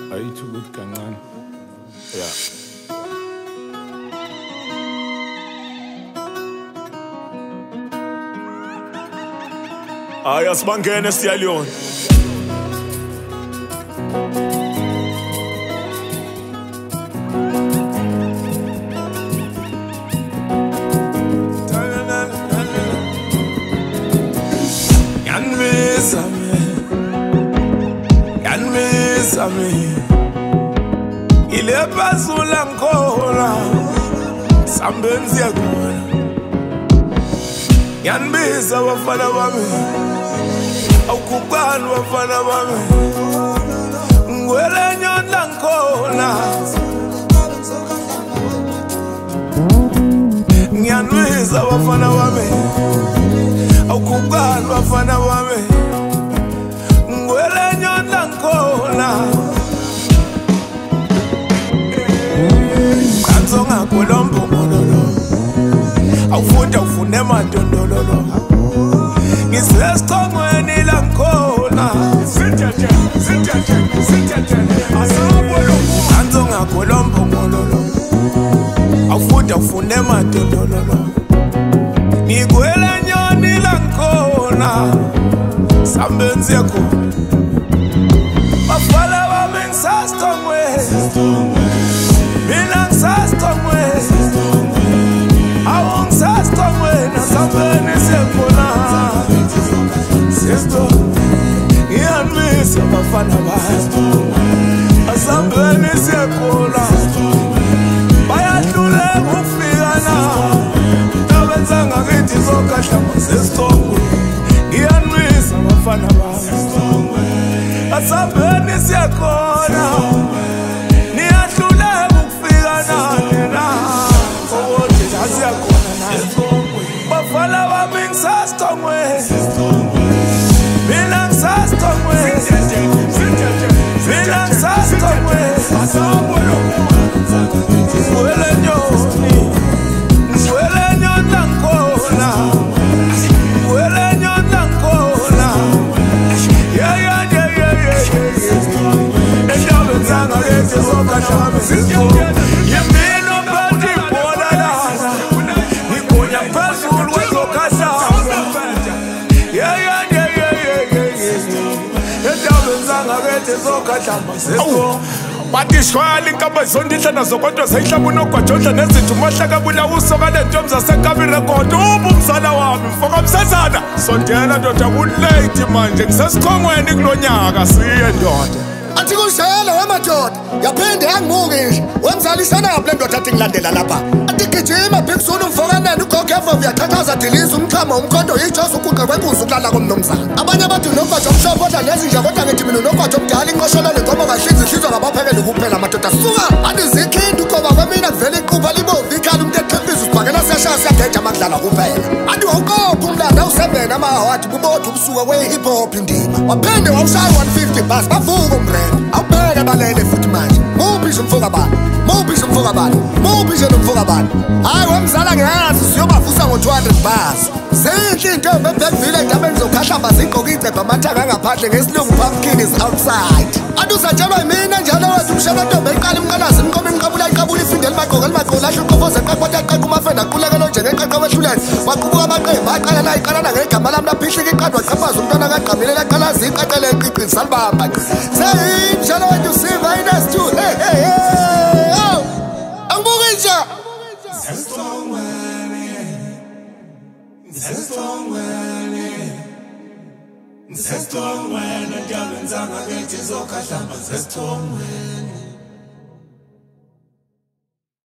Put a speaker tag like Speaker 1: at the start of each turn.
Speaker 1: Ayithi ukuthi kancane. Yeah. Ay asibangene siyaliyona. Ile basula ngikhola sambenzi yakona yanbiza bafana bami awukukani bafana bami ngwele nyonda ngikhola ngiyanbiza bafana bami awukukani bafana bami ngwele nyonda ngikhola Kanzonga kolombo mololo awufunda emadondololo ngisesichongweni la ngkhona sithathe asabolo Kanzonga kolombo mololo awufunda emadondololo ngikwela nyoni la ngkhona sambenzi yakho bafala bami ngisasichongweni Mina ngisasichongwe Awu ngisasichongwe Nasambeni siyakhona Sisto Ngiyanmisa bafana bayo Asambeni siyakhona Bayahluleka ukufika na Tabenza ngakithi zokahlama Sichongwe Ngiyanmisa bafana bayo Asambeni siyakhona Bafala bami ngisasichongwe Mina ngisasichongwe Mina ngisasichongwe Ngwele nyoni Ngwele nyonda ngikhola Ngwele nyonda ngikhola Yeah Endabeni zangakithi zokahlama Yemino phansi ibholalana Ngigonya phezulu kwezokahlama Endabeni zangakithi zokahlama Sisto Batishwali inkamba izondidla nazo kodwa seyihlaba unogwajodla nezinto umahlaka bulawusoka lentombi zasekabire kodwa umzala wami mfoka msazana sondela ndoda kulate manje ngisesichongweni kulonyaka siye ndoda
Speaker 2: Athi kushela wemadoda yaphinde yangibuke nje wemzalisana ngapha ndoda athi ngilandela lapha athi gijima bhekisuna umfokanene ugogeva uyathathaza dilisa umchamo umkhondo yijosa ukuqa kwenkuzi ukulala komnomzana abanye abantu nogwaja omhlophe odla nezinja kodwa ngithi mina nogwaja omdala inqosholo lenkomo kahlizi ihlinzwa ngabaphekeli kuphela amadoda suka athi zikhindi ugoba kwamina kuvela iqupha libomvu ikhala umuntu eqhempiza usibhakela siyashaya siyageja makudlala kuphela athi wawuqopha umlanda awusebena amahawathi kubodwa ubusuka kwe-hip hop indima waphinde wawushaya 150 bus bavuka umbreko awubheke balele futhi manje muphisha umfoka bani muphisha umfoka bani muphisha nomfoka bani hayi wemzala ngiyazi siyobavusa ngo-200 bus zinhle iy'ntombi ebhekuvile endabeni zokhahlamba zigqoke icebha amathanga angaphandle ngesilungu pumpkin is outside athi usatshelwa yimina njalo wethu umshela ntombi eqala imqalazi imqobo inqabula iqabula ifindela imaqola asho uqofoze eqeqote eqeqa umafenda aqulekelo njengeqeqa wehlulele waqubuka amaqembu aqala la iqalana ngegama lami laphihlika iqanda waqhafaza umntwana kagqamile laqalazi iqaqele eqiqini salibamba seyini njalo wethu siva inestu oh angibuke nje
Speaker 1: Ngisesichongweni endabeni zangakithi zokahlamba ngisesichongweni